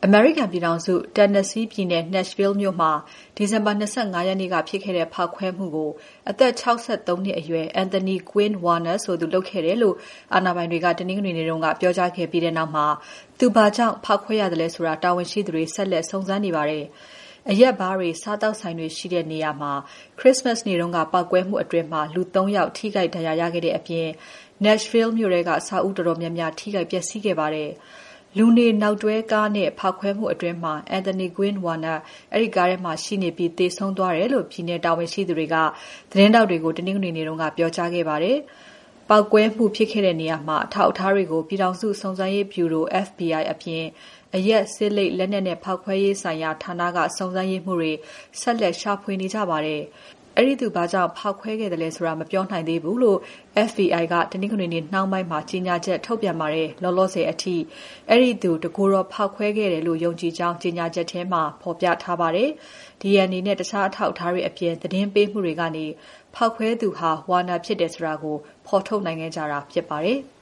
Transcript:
အမေရိကန်ပြည်ထောင်စု Tennessee ပြည်နယ် Nashville မြို့မှာ ဒီဇင်ဘာ 25 ရက်နေ့ကဖြစ်ခဲ့တဲ့ဖောက်ခွဲမှုကို အသက် 63 နှစ်အရွယ် Anthony Quinn Warner ဆိုသူလုပ်ခဲ့တယ်လို့ အာဏာပိုင်တွေက တနင်္ဂနွေနေ့က ပြောကြားခဲ့ပြီးနောက်မှာ သူဘာကြောင့်ဖောက်ခွဲရသလဲဆိုတာ တာဝန်ရှိသူတွေ ဆက်လက်စုံစမ်းနေပါတယ်။ အရက်ဘားတွေ၊ စားသောက်ဆိုင်တွေရှိတဲ့နေရာမှာ ခရစ္စမတ်နေ့က ပေါက်ကွဲမှုအတွင်း လူ ၃ ယောက် ထိခိုက်ဒဏ်ရာရခဲ့တဲ့အပြင် Nashville မြို့ထဲက အဆောက်အဦးတော်တော်များများ ထိခိုက်ပျက်စီးခဲ့ပါတယ်။ လူနေနောက်တွဲကားနဲ့ဖောက်ခွဲမှုအတွင်း Anthony Quinn Warner အဲဒီကားထဲမှာရှိနေပြီး သေဆုံးသွားတယ်လို့ ပြည်နယ်တာဝန်ရှိသူတွေက သတင်းထောက်တွေကို တနင်္ဂနွေနေ့က ပြောကြားခဲ့ပါတယ်။ ပေါက်ကွဲမှုဖြစ်ခဲ့တဲ့နေရာမှာ အထောက်အထားတွေကို ပြည်ထောင်စုစုံစမ်းရေးဗျူရို FBI အပြင် အရက်၊ ဆေးလိပ်၊ လက်နက်နဲ့ ဖောက်ခွဲရေးဆိုင်ရာဌာနက စုံစမ်းရေးမှူးတွေ ဆက်လက်ရှာဖွေနေကြပါတယ်။ အဲဒီသူဘာကြောင့်ဖောက်ခွဲခဲ့သလဲဆိုတာ မပြောနိုင်သေးဘူးလို့ FBI က တနင်္ဂနွေနေ့နှောင်းပိုင်းမှာ ကြေညာချက်ထုတ်ပြန်ပါတယ်။ လောလောဆယ်အထိ အဲဒီသူ တကိုယ်တော်ဖောက်ခွဲခဲ့တယ်လို့ ယုံကြည်ကြောင်း ကြေညာချက်ထဲမှာ ဖော်ပြထားပါတယ်။ DNA နဲ့ တခြားအထောက်အထားတွေအပြင် သတင်းပေးမှုတွေကနေ ဖောက်ခွဲသူဟာ Warner ဖြစ်တယ်ဆိုတာကို ဖော်ထုတ်နိုင်ခဲ့ကြတာဖြစ်ပါတယ်။